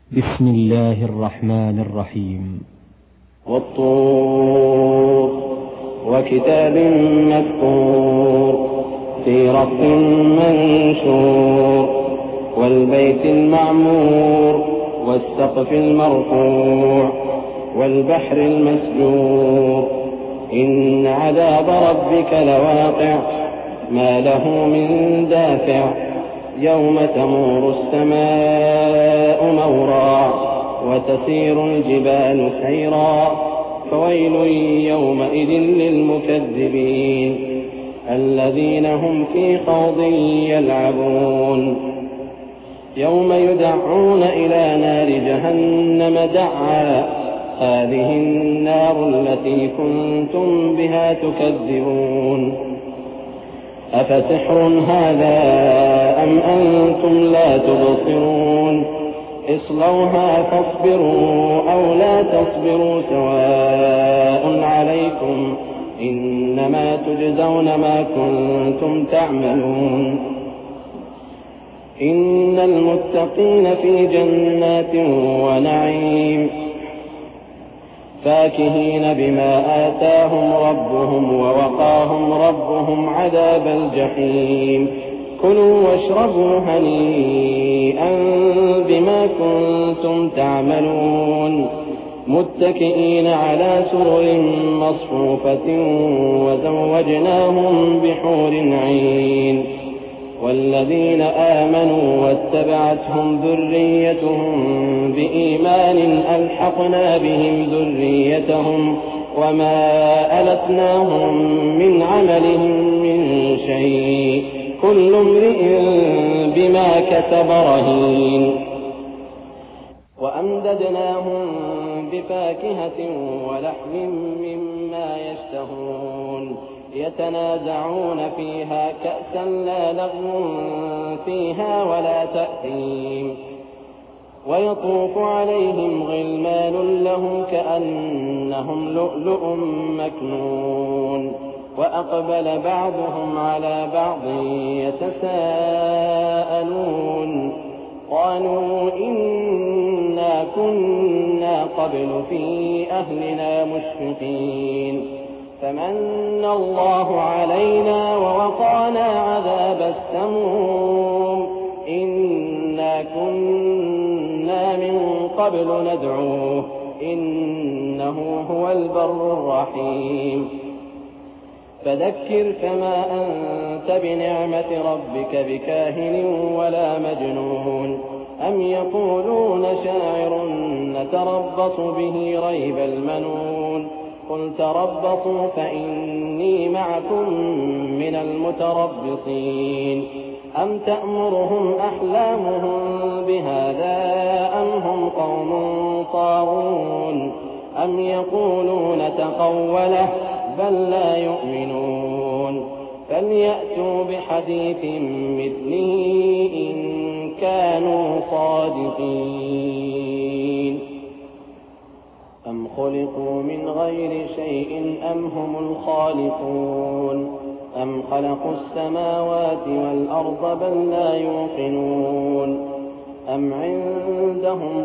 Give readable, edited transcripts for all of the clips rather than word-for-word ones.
بسم الله الرحمن الرحيم. والطور وكتاب مسطور في رق منشور والبيت المعمور والسقف المرفوع والبحر المسجور إن عذاب ربك لواقع ما له من دافع يوم تمور السماء مورا وتسير الجبال سيرا فويل يومئذ للمكذبين الذين هم في خوض يلعبون يوم يدعون إلى نار جهنم دعا هذه النار التي كنتم بها تكذبون أفسحر هذا أم أنتم لا تبصرون اصلوها فاصبروا أو لا تصبروا سواء عليكم إنما تجزون ما كنتم تعملون إن المتقين في جنات ونعيم فاكهين بما آتاهم ربهم ووقاهم ربهم عذاب الجحيم كلوا واشربوا هنيئا بما كنتم تعملون متكئين على سرر مصفوفة وزوجناهم بحور عين والذين آمنوا واتبعتهم ذريتهم بإيمان ألحقنا بهم ذريتهم وما ألتناهم من عملهم من شيء كل امرئ بما كسب رهين وأمددناهم بفاكهة ولحم مما يشتهون يتنازعون فيها كأسا لا لغو فيها ولا تأثيم ويطوف عليهم غلمان لهم كأنهم لؤلؤ مكنون وأقبل بعضهم على بعض يتساءلون قالوا إنا كنا قبل في أهلنا مشفقين فمن الله علينا ووقانا عذاب السموم إنا كنا من قبل ندعوه إنه هو البر الرحيم فذكر فما أنت بنعمة ربك بكاهن ولا مجنون أم يقولون شاعر نتربص به ريب المنون قل تربصوا فإني معكم من المتربصين أم تأمرهم أحلامهم بهذا أم هم قوم طاغون أم يقولون تقوله بل لا يؤمنون فليأتوا بحديث مثله إن كانوا صادقين أم خلقوا من غير شيء أم هم الخالقون أم خلقوا السماوات والأرض بل لا يوقنون أم عندهم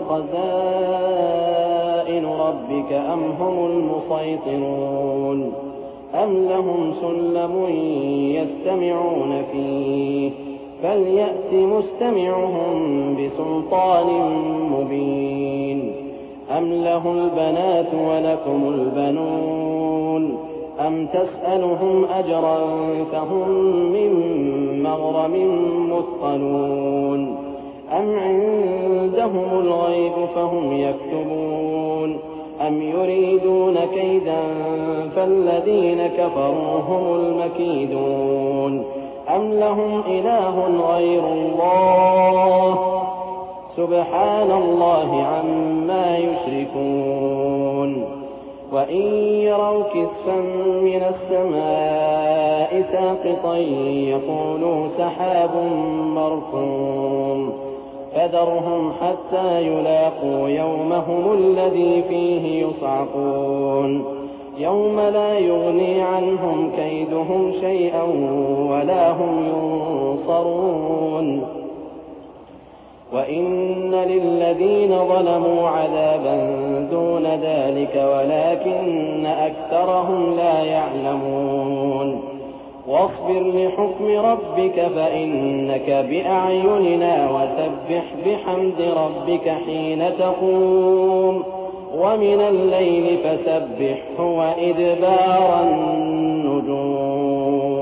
خزائن ربك أم هم المسيطرون أم لهم سلم يستمعون فيه فليأت مستمعهم بسلطان مبين أم له البنات ولكم البنون أم تسألهم أجرا فهم من مغرم مثقلون أم عندهم الغيب فهم يكتبون أم يريدون كيدا فالذين كفروا هم المكيدون أم لهم إله غير الله سبحان الله عما يشركون وإن يروا كسفا من السماء ساقطا يقولوا سحاب مركوم فذرهم حتى يلاقوا يومهم الذي فيه يصعقون يوم لا يغني عنهم كيدهم شيئا ولا هم ينصرون وإن للذين ظلموا عذابا دون ذلك ولكن أكثرهم لا يعلمون واصبر لحكم ربك فإنك بأعيننا وسبح بحمد ربك حين تقوم ومن الليل فسبحه وإدبار النجوم